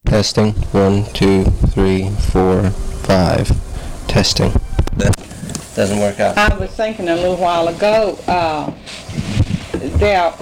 Testing. 1, 2, 3, 4, 5. Testing. That doesn't work out. I was thinking a little while ago, there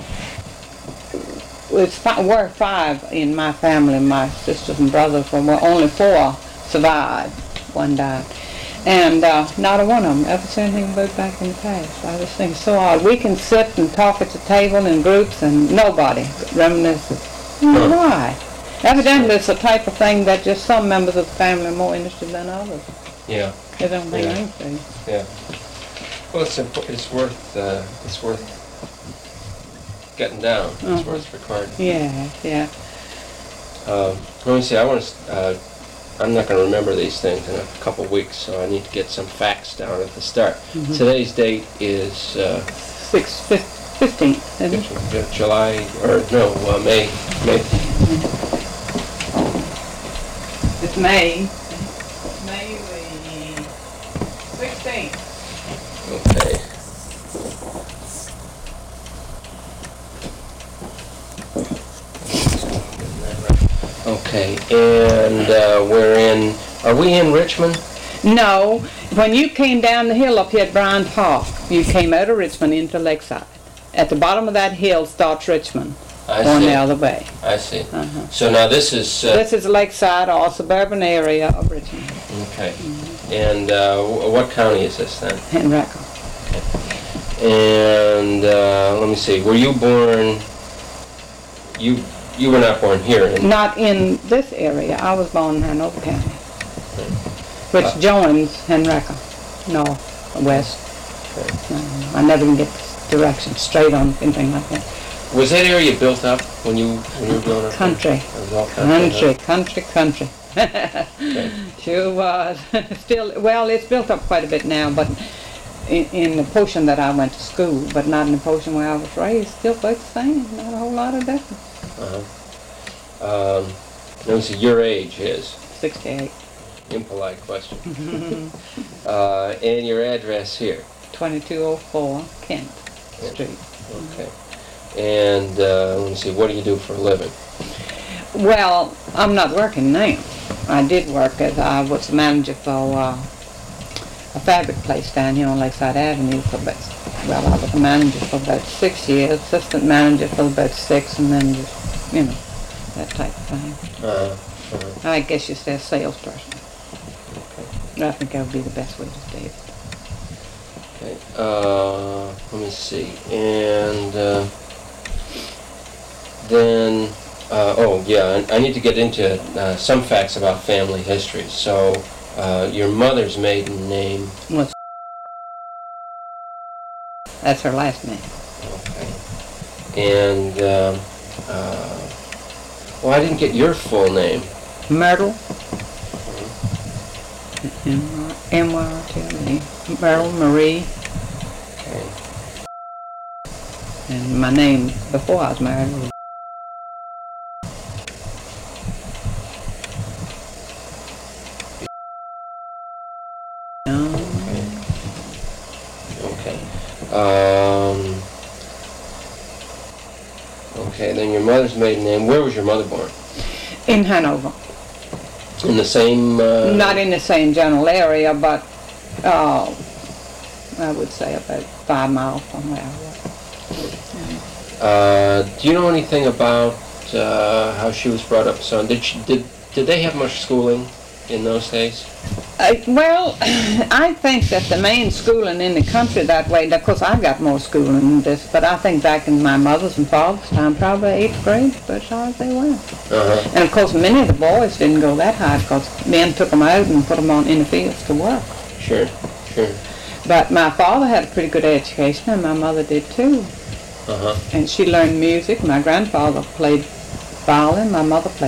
were 5 in my family. My sisters and brothers were only 4 survived. 1 died. And not a one of them ever said anything about back in the past. I just think it's so odd. We can sit and talk at the table in groups and nobody reminisces. Why? Evidently it's the type of thing that just some members of the family are more interested than others. Yeah. They don't think anything. Yeah. Well, it's worth getting down. It's worth recording. Yeah, yeah. Let me see. I'm not going to remember these things in a couple of weeks, so I need to get some facts down at the start. Today's date is 15th, isn't it? July, or no, May. It's May the 16th. Okay. Okay, and are we in Richmond? No, when you came down the hill up here at Bryant Park, you came out of Richmond into Lakeside. At the bottom of that hill starts Richmond, going the other way. I see. So now this is... this is Lakeside, or suburban area of Richmond. Okay. And what county is this then? Henrico. Okay. And let me see, were you born... You were not born here? Not in this area. I was born in Hanover County, which joins Henrico, north, west. I never can get direction straight on anything like that. Was that area built up when you were growing up? Country. It was all country. Country. Okay. Sure was. Still, well, it's built up quite a bit now, but in the portion that I went to school, but not in the portion where I was raised, still quite the same. Not a whole lot of difference. Let me see, your age is? 68. Impolite question. And your address here? 2204 Kent Street. Okay. And let me see, what do you do for a living? Well, I'm not working now. I did work as I was the manager for a fabric place down here on Lakeside Avenue for about, I was the manager for about 6 years, assistant manager for about 6, and then just, that type of thing. I guess you say a salesperson. Okay. I think that would be the best way to state it. Okay. Let me see. And then, I need to get into some facts about family history. So, your mother's maiden name? That's her last name. Okay. And, I didn't get your full name. Myrtle. M-Y-R-T-L-E. Myrtle Marie. Okay. And my name before I was married was Okay, then your mother's maiden name. Where was your mother born? in Hanover. In the same... Not in the same general area, but I would say about 5 miles from where I was. Do you know anything about how she was brought up? So did they have much schooling in those days? Well, I think that the main schooling in the country that way, of course I got more schooling than this, but I think back in my mother's and father's time, probably 8th grade, but as hard as they went. And of course many of the boys didn't go that high because men took them out and put them on in the fields to work. Sure. But my father had a pretty good education, and my mother did too. And she learned music. My grandfather played violin, my mother played